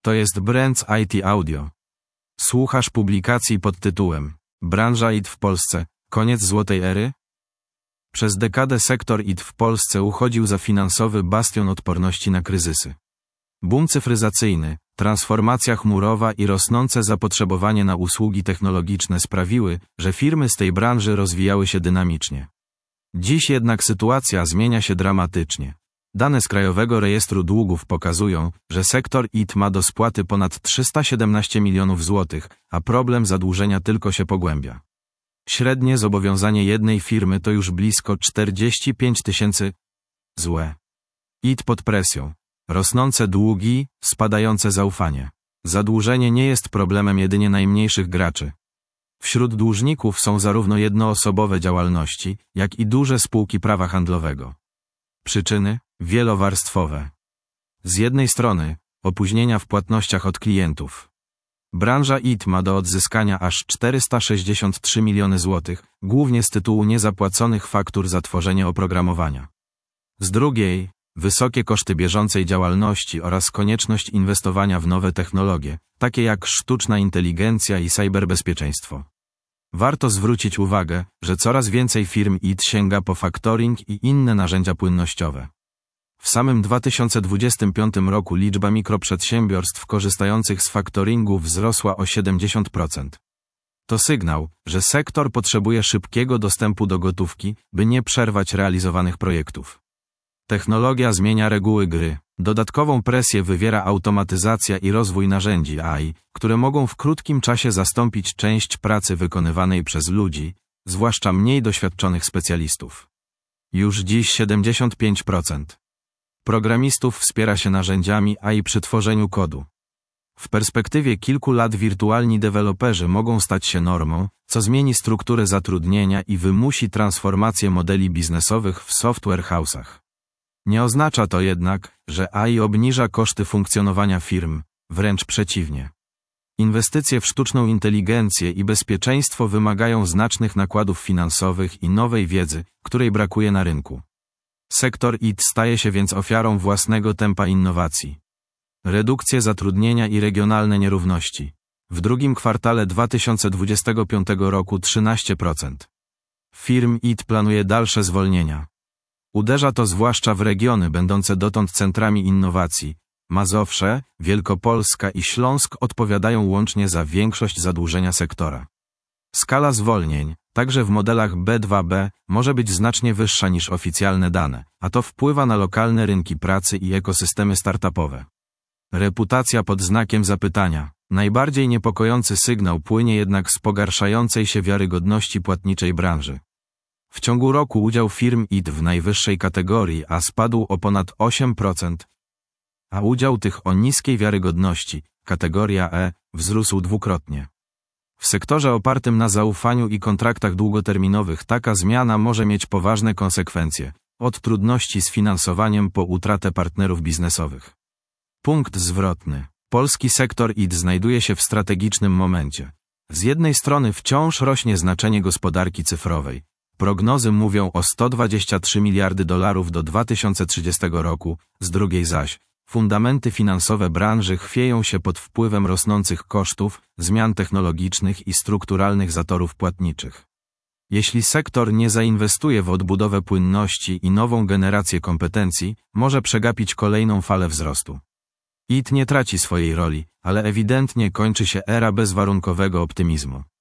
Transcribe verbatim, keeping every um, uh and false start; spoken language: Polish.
To jest Brands I T Audio. Słuchasz publikacji pod tytułem Branża I T w Polsce. Koniec złotej ery? Przez dekadę sektor I T w Polsce uchodził za finansowy bastion odporności na kryzysy. Boom cyfryzacyjny, transformacja chmurowa i rosnące zapotrzebowanie na usługi technologiczne sprawiły, że firmy z tej branży rozwijały się dynamicznie. Dziś jednak sytuacja zmienia się dramatycznie. Dane z Krajowego Rejestru Długów pokazują, że sektor I T ma do spłaty ponad trzysta siedemnaście milionów złotych, a problem zadłużenia tylko się pogłębia. Średnie zobowiązanie jednej firmy to już blisko czterdzieści pięć tysięcy złotych. I T pod presją. Rosnące długi, spadające zaufanie. Zadłużenie nie jest problemem jedynie najmniejszych graczy. Wśród dłużników są zarówno jednoosobowe działalności, jak i duże spółki prawa handlowego. Przyczyny? Wielowarstwowe. Z jednej strony, opóźnienia w płatnościach od klientów. Branża I T ma do odzyskania aż czterysta sześćdziesiąt trzy miliony złotych, głównie z tytułu niezapłaconych faktur za tworzenie oprogramowania. Z drugiej, wysokie koszty bieżącej działalności oraz konieczność inwestowania w nowe technologie, takie jak sztuczna inteligencja i cyberbezpieczeństwo. Warto zwrócić uwagę, że coraz więcej firm I T sięga po faktoring i inne narzędzia płynnościowe. W samym dwa tysiące dwudziestym piątym roku liczba mikroprzedsiębiorstw korzystających z faktoringu wzrosła o siedemdziesiąt procent. To sygnał, że sektor potrzebuje szybkiego dostępu do gotówki, by nie przerwać realizowanych projektów. Technologia zmienia reguły gry. Dodatkową presję wywiera automatyzacja i rozwój narzędzi A I, które mogą w krótkim czasie zastąpić część pracy wykonywanej przez ludzi, zwłaszcza mniej doświadczonych specjalistów. Już dziś siedemdziesiąt pięć procent programistów wspiera się narzędziami A I przy tworzeniu kodu. W perspektywie kilku lat wirtualni deweloperzy mogą stać się normą, co zmieni strukturę zatrudnienia i wymusi transformację modeli biznesowych w software house'ach. Nie oznacza to jednak, że A I obniża koszty funkcjonowania firm, wręcz przeciwnie. Inwestycje w sztuczną inteligencję i bezpieczeństwo wymagają znacznych nakładów finansowych i nowej wiedzy, której brakuje na rynku. Sektor I T staje się więc ofiarą własnego tempa innowacji. Redukcje zatrudnienia i regionalne nierówności. W drugim kwartale dwa tysiące dwudziestego piątego roku trzynaście procent firm I T planuje dalsze zwolnienia. Uderza to zwłaszcza w regiony będące dotąd centrami innowacji. Mazowsze, Wielkopolska i Śląsk odpowiadają łącznie za większość zadłużenia sektora. Skala zwolnień, także w modelach B dwa B, może być znacznie wyższa niż oficjalne dane, a to wpływa na lokalne rynki pracy i ekosystemy startupowe. Reputacja pod znakiem zapytania. Najbardziej niepokojący sygnał płynie jednak z pogarszającej się wiarygodności płatniczej branży. W ciągu roku udział firm I T w najwyższej kategorii A spadł o ponad osiem procent, a udział tych o niskiej wiarygodności, kategoria E, wzrósł dwukrotnie. W sektorze opartym na zaufaniu i kontraktach długoterminowych taka zmiana może mieć poważne konsekwencje, od trudności z finansowaniem po utratę partnerów biznesowych. Punkt zwrotny. Polski sektor I T znajduje się w strategicznym momencie. Z jednej strony wciąż rośnie znaczenie gospodarki cyfrowej. Prognozy mówią o sto dwadzieścia trzy miliardy dolarów do dwa tysiące trzydziestego roku, z drugiej zaś, fundamenty finansowe branży chwieją się pod wpływem rosnących kosztów, zmian technologicznych i strukturalnych zatorów płatniczych. Jeśli sektor nie zainwestuje w odbudowę płynności i nową generację kompetencji, może przegapić kolejną falę wzrostu. I T nie traci swojej roli, ale ewidentnie kończy się era bezwarunkowego optymizmu.